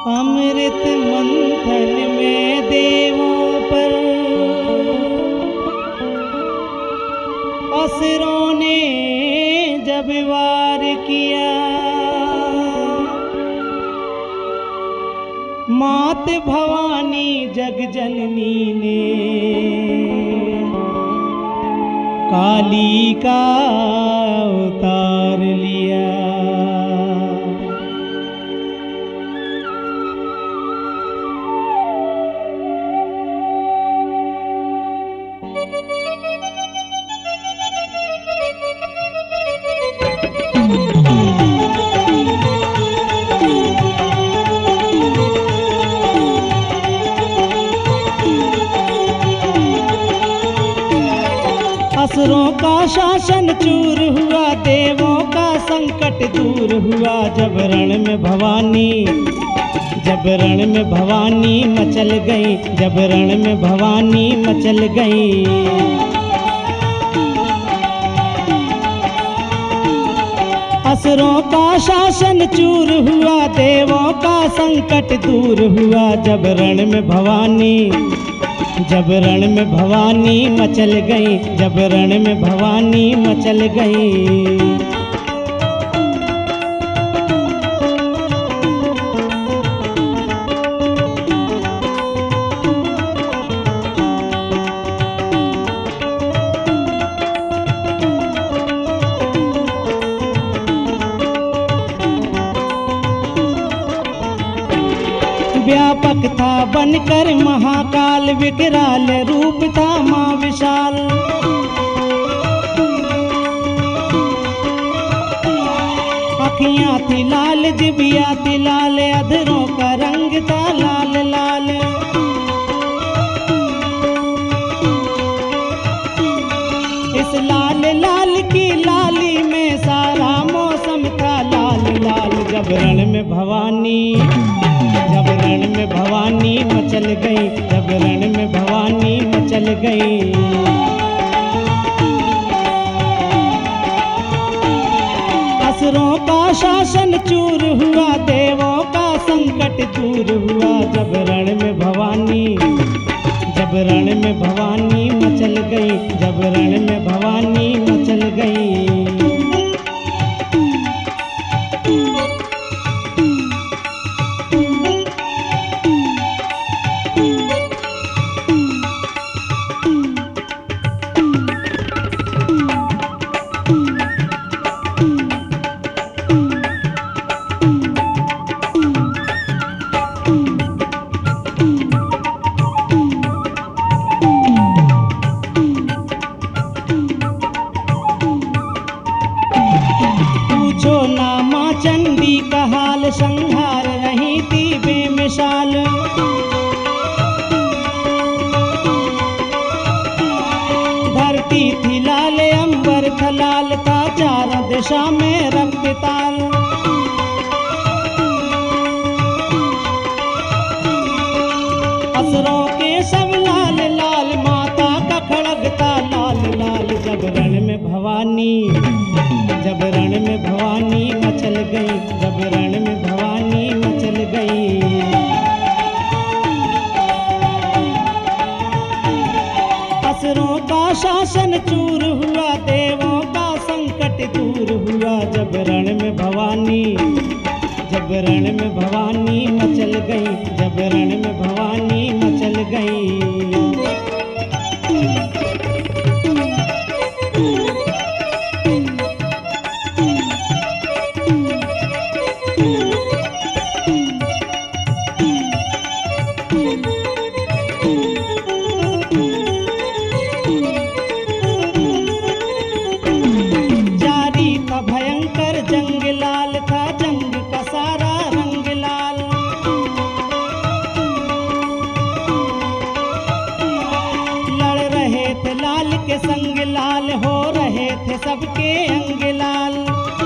अमृत मंथन में देवों पर असुरों ने जब वार किया, मात भवानी जगजननी ने काली का अवतार लिया। असुरों का शासन चूर हुआ, देवों का संकट दूर हुआ। जब रण में भवानी मचल गई, जब रण में भवानी मचल गई। असुरों का शासन चूर हुआ, देवों का संकट दूर हुआ। जब रण में भवानी मचल गई, जब रण में भवानी मचल गई। व्यापक था बनकर महाकाल, विकराल रूप था माँ विशाल। अखियाँ थी लाल, जिबिया थी लाल, अधरों का रंग था लाल लाल। इस लाल लाल की लाली में सारा मौसम था लाल लाल। जब रण में भवानी मचल गई, जब रण में भवानी मचल गई। असुरों का शासन चूर हुआ, देवों का संकट दूर हुआ। जब रण में भवानी मचल गई, जब रण में भवानी मचल गई। पूछो ना माँ चंडी का हाल, संहार रही थी बेमिसाल। धरती थी लाल, अंबर था लाल, था चारों दिशा में रक्त ताल। असुरों के सब लाल लाल, माता का खड़ग था लाल लाल। जब रण में भवानी मचल गई, जब रण में भवानी मचल गई। असुरों का शासन चूर हुआ, देवों का संकट दूर हुआ। जब रण में भवानी मचल गई, जब रण में भवानी मचल गई। जारी था भयंकर जंग, लाल था जंग का सारा रंग लाल। लड़ रहे थे लाल के संग लाल, हो रहे थे सबके अंग लाल।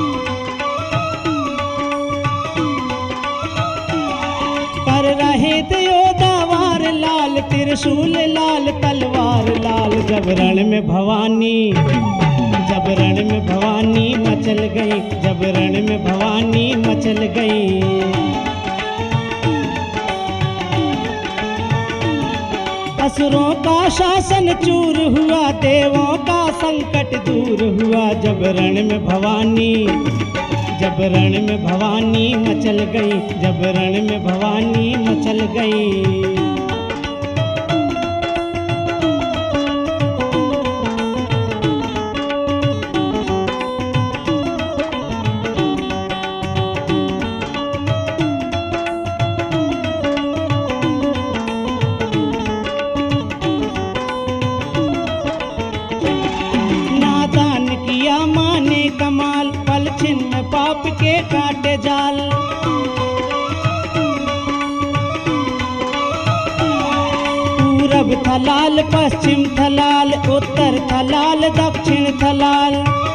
कर रहे थे योद्धा वार लाल, त्रिशूल लाल, तलवार लाल। जब रण में भवानी मचल गई, जब रण में भवानी मचल गई। असुरों का शासन चूर हुआ, देवों का संकट दूर हुआ। जब रण में भवानी, जब रण में भवानी मचल गई, जब रण में भवानी मचल गई। नादान किया माने कमाल, पल छिन में पाप के काटे जाल। पूरब था लाल, पश्चिम था लाल, उत्तर था लाल, दक्षिण था लाल।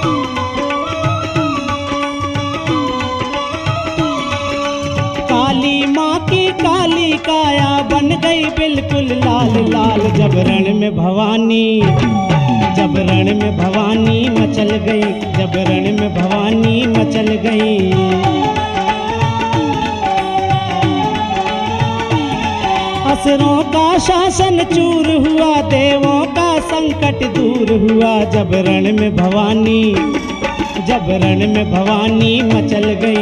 काली माँ की काली काया बन गई बिल्कुल लाल लाल। जब रण में भवानी, जब रण में भवानी मचल गई, जब रण में भवानी मचल गई। असुरों का शासन चूर हुआ, देवों का संकट दूर हुआ। जब रण में भवानी, जब रण में भवानी मचल गई,